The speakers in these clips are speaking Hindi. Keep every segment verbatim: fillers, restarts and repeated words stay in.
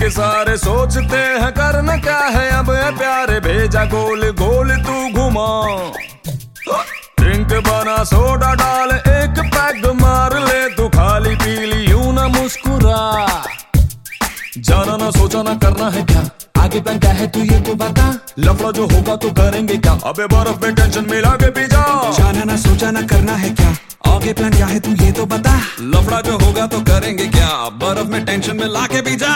सारे सोचते हैं करना क्या है अब है प्यारे, भेजा गोल गोल तू घुमा। ड्रिंक बना सोडा डाल एक पैग मार ले, तू खाली पी ली यूं ना मुस्कुरा। जाना ना सोचा ना करना है क्या, आगे प्लान क्या है तू ये तो बता। लफड़ा जो होगा तो करेंगे क्या, अबे बर्फ में टेंशन मिला के पी जा। जाना ना सोचा ना करना है क्या, आगे प्लान क्या है तू ये तो बता। लफड़ा जो होगा तो करेंगे क्या, बर्फ में टेंशन में ला के पी जा।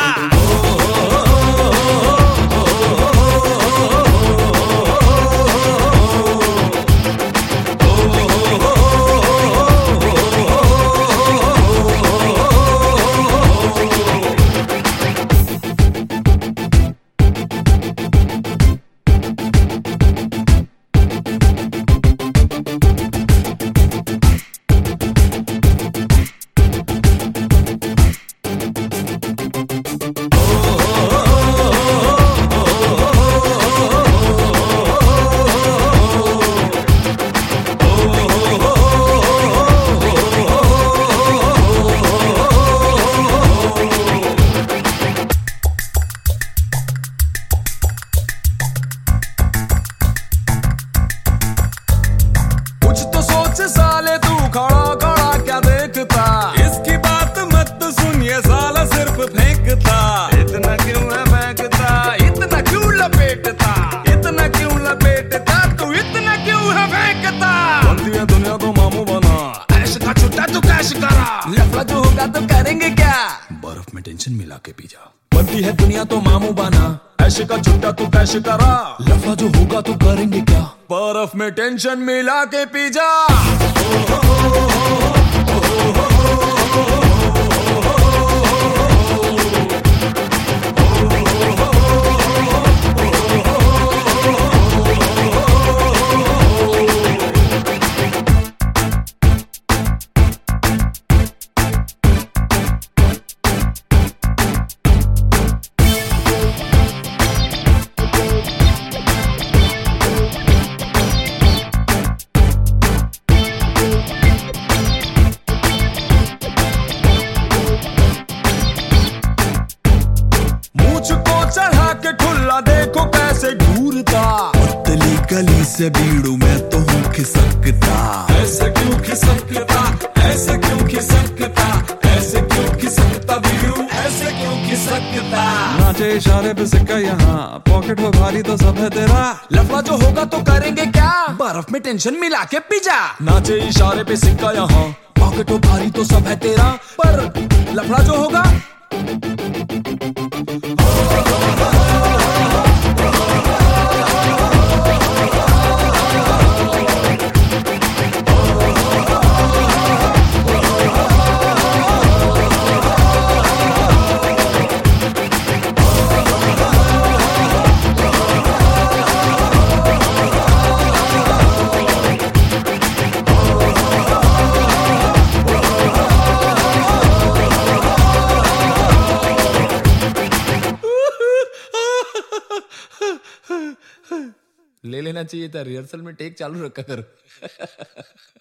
कुछ तो सोच साले तू खड़ा खड़ा क्या देखता, इसकी बात मत सुन ये साला सिर्फ फेंकता। इतना क्यों है फेंकता, इतना क्यों लपेटता, इतना क्यों लपेटता तू, इतना क्यों है फेंकता। बनती है दुनिया तो मामू बना, ऐश का छुट्टा तू कैश करा। लफड़ा जो होगा तो करेंगे क्या, बर्फ में टेंशन मिला के पी जा। बनती है दुनिया तो मामू बना, ऐसे का छुट्टा तू कैश करा। लफड़ा जो होगा तो करेंगे क्या, बर्फ में टेंशन मिला के पी जा। मुझको चढ़ा के ठुल्ला देखो कैसे घूरता, पतली गली से बीड़ू मैं तो हूँ खिसकता। ऐसे क्यों खिसकता, ऐसे क्यों खिसकता, ऐसे क्यों खिसकता बीड़ू, ऐसे क्यों खिसकता। नाचे इशारे पे सिक्का यहाँ, पॉकेट हो भारी तो सब है तेरा। लफड़ा जो होगा तो करेंगे क्या, बर्फ में टेंशन मिला के पी जा। नाचे इशारे पे सिक्का यहाँ, पॉकेट हो भारी तो सब है तेरा, पर लफड़ा जो होगा। ले लेना चाहिए था, रिहर्सल में टेक चालू रखा करो।